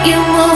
you move.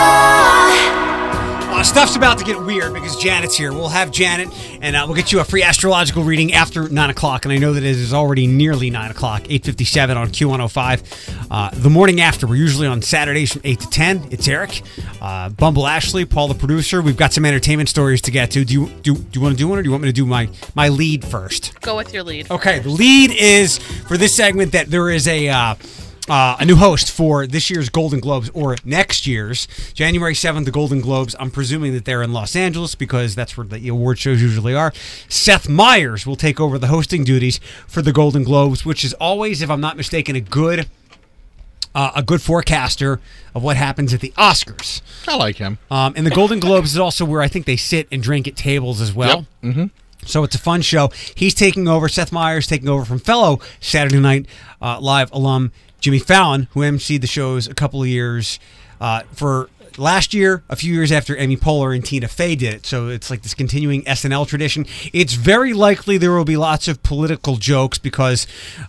Stuff's about to get weird because Janet's here. We'll have Janet, and we'll get you a free astrological reading after 9 o'clock. And I know that it is already nearly 9 o'clock, 8:57 on Q105. The morning after, we're usually on Saturdays from 8 to 10. It's Eric, Bumble Ashley, Paul the producer. We've got some entertainment stories to get to. Do you want to do one, or do you want me to do my lead first? Go with your lead. Okay, the lead is for this segment that there is a new host for this year's Golden Globes, or next year's, January 7th, the Golden Globes. I'm presuming that they're in Los Angeles because that's where the award shows usually are. Seth Meyers will take over the hosting duties for the Golden Globes, which is always, if I'm not mistaken, a good forecaster of what happens at the Oscars. I like him. And the Golden Globes is also where I think they sit and drink at tables as well. Yep. Mm-hmm. So it's a fun show. He's taking over, Seth Meyers taking over from fellow Saturday Night Live alum Jimmy Fallon, who emceed the shows a couple of years for last year, a few years after Amy Poehler and Tina Fey did it. So it's like this continuing SNL tradition. It's very likely there will be lots of political jokes because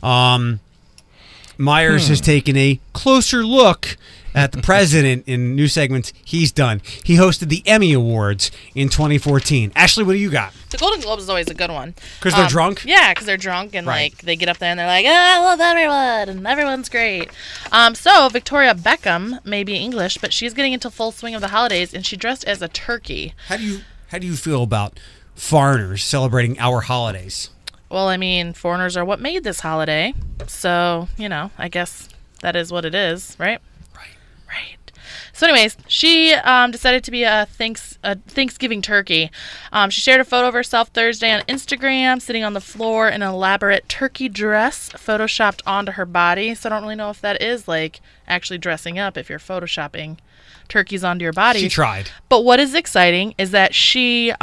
Myers has taken a closer look at the president in new segments he's done. He hosted the Emmy Awards in 2014. Ashley, what do you got? The Golden Globes is always a good one. Because they're drunk? Yeah, because they're drunk and Right. like they get up there and they're like, I love everyone and everyone's great. So Victoria Beckham may be English, but she's getting into full swing of the holidays and she dressed as a turkey. How do you feel about foreigners celebrating our holidays? Well, I mean, foreigners are what made this holiday. So, I guess that is what it is, right? Right. So anyways, she decided to be a Thanksgiving turkey. She shared a photo of herself Thursday on Instagram, sitting on the floor in an elaborate turkey dress photoshopped onto her body. So I don't really know if that is like actually dressing up if you're photoshopping turkeys onto your body. She tried. But what is exciting is that she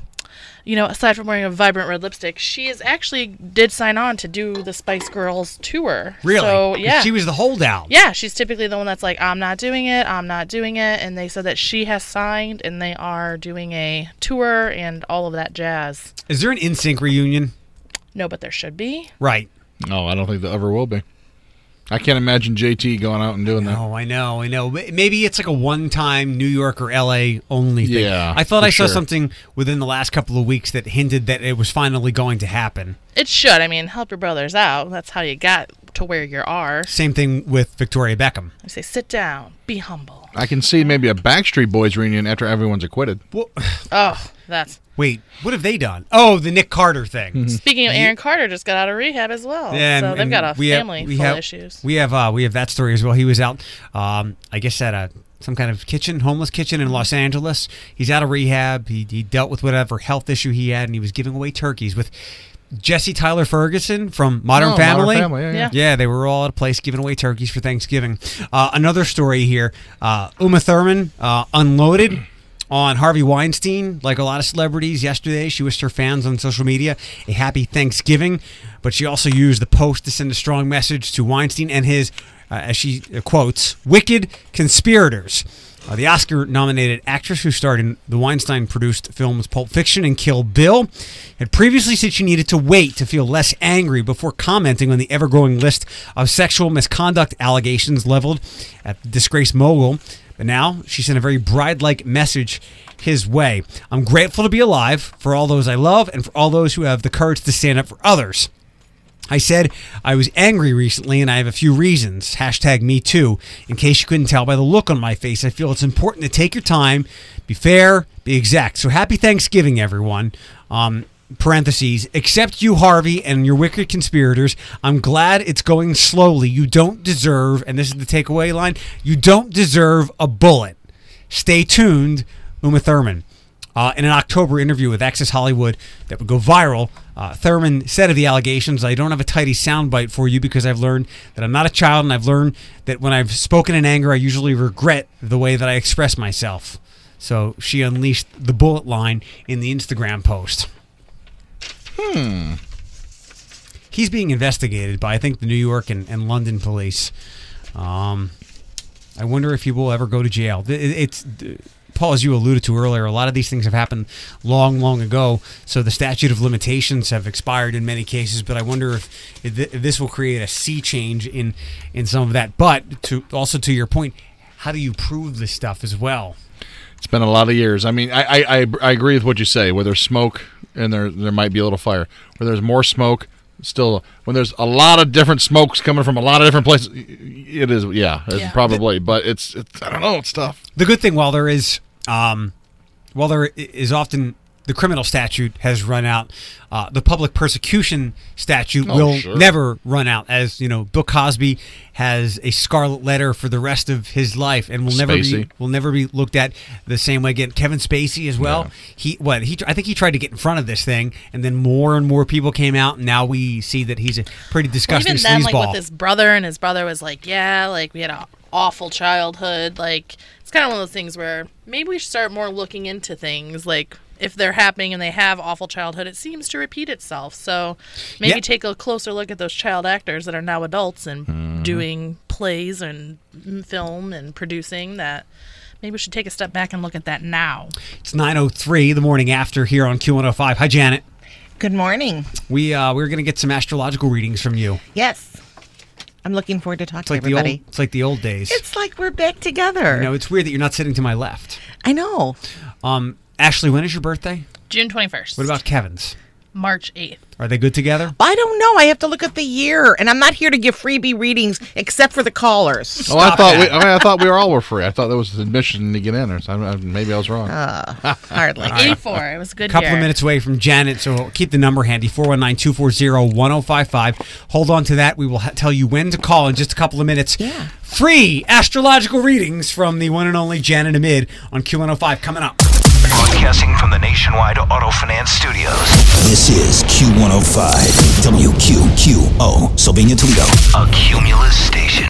aside from wearing a vibrant red lipstick, she did sign on to do the Spice Girls tour. Really? So, yeah. She was the holdout. Yeah, she's typically the one that's like, I'm not doing it. And they said that she has signed and they are doing a tour and all of that jazz. Is there an NSYNC reunion? No, but there should be. Right. No, I don't think there ever will be. I can't imagine JT going out and doing that. Oh, I know. Maybe it's like a one-time New York or L.A. only thing. Yeah, I thought I saw sure. something within the last couple of weeks that hinted that it was finally going to happen. It should. I mean, help your brothers out. That's how you got to where you are. Same thing with Victoria Beckham. I say, sit down, be humble. I can see maybe a Backstreet Boys reunion after everyone's acquitted. Well, That's... wait, what have they done? Oh, the Nick Carter thing. Mm-hmm. Speaking of Aaron Carter, just got out of rehab as well. Yeah, so they've got a family full of issues. issues. We have that story as well. He was out, I guess, at some kind of homeless kitchen in Los Angeles. He's out of rehab. He dealt with whatever health issue he had, and he was giving away turkeys with Jesse Tyler Ferguson from Modern Family. Modern Family, Yeah, they were all at a place giving away turkeys for Thanksgiving. Another story here. Uma Thurman unloaded on Harvey Weinstein, like a lot of celebrities yesterday. She wished her fans on social media a happy Thanksgiving, but she also used the post to send a strong message to Weinstein and his, as she quotes, wicked conspirators. The Oscar-nominated actress who starred in the Weinstein-produced films Pulp Fiction and Kill Bill had previously said she needed to wait to feel less angry before commenting on the ever-growing list of sexual misconduct allegations leveled at the disgraced mogul. But now she sent a very bride-like message his way. I'm grateful to be alive for all those I love and for all those who have the courage to stand up for others. I said I was angry recently and I have a few reasons. #MeToo. In case you couldn't tell by the look on my face, I feel it's important to take your time, be fair, be exact. So happy Thanksgiving, everyone. Parentheses, except you, Harvey, and your wicked conspirators. I'm glad it's going slowly. You don't deserve, and this is the takeaway line, you don't deserve a bullet. Stay tuned, Uma Thurman. In an October interview with Access Hollywood that would go viral, Thurman said of the allegations, I don't have a tidy soundbite for you because I've learned that I'm not a child, and I've learned that when I've spoken in anger, I usually regret the way that I express myself. So she unleashed the bullet line in the Instagram post. He's being investigated by, I think, the New York and London police. I wonder if he will ever go to jail. It's Paul, as you alluded to earlier, a lot of these things have happened long, long ago, so the statute of limitations have expired in many cases, but I wonder if this will create a sea change in some of that. But also to your point, how do you prove this stuff as well? It's been a lot of years. I mean, I agree with what you say. Where there's smoke and there might be a little fire. Where there's more smoke, still, when there's a lot of different smokes coming from a lot of different places, it is, it's probably. But it's I don't know, it's tough. The good thing, while there is often the criminal statute has run out, the public persecution statute will never run out. As you know, Bill Cosby has a scarlet letter for the rest of his life, and will never be looked at the same way again. Kevin Spacey as well. Yeah. I think he tried to get in front of this thing, and then more and more people came out, and now we see that he's a pretty disgusting sleazeball. Even then, like with his brother, and his brother was like, "Yeah, like we had an awful childhood." Like it's kind of one of those things where maybe we should start more looking into things like. If they're happening and they have awful childhood, it seems to repeat itself. So maybe take a closer look at those child actors that are now adults and doing plays and film and producing that. Maybe we should take a step back and look at that now. It's 9:03, the morning after here on Q105. Hi, Janet. Good morning. We're going to get some astrological readings from you. Yes. I'm looking forward to talking to everybody. It's like the old days. It's like we're back together. You know, it's weird that you're not sitting to my left. I know. Ashley, when is your birthday? June 21st. What about Kevin's? March 8th. Are they good together? I don't know. I have to look at the year, and I'm not here to give freebie readings except for the callers. I thought we all were free. I thought there was admission to get in, or something. Maybe I was wrong. Hardly. 84. It was a good couple year. Of minutes away from Janet, so keep the number handy, 419-240-1055. Hold on to that. We will tell you when to call in just a couple of minutes. Yeah. Free astrological readings from the one and only Janet Amid on Q105 coming up. Broadcasting from the Nationwide Auto Finance Studios. This is Q105, WQQO, Sylvania, Toledo. A Cumulus station.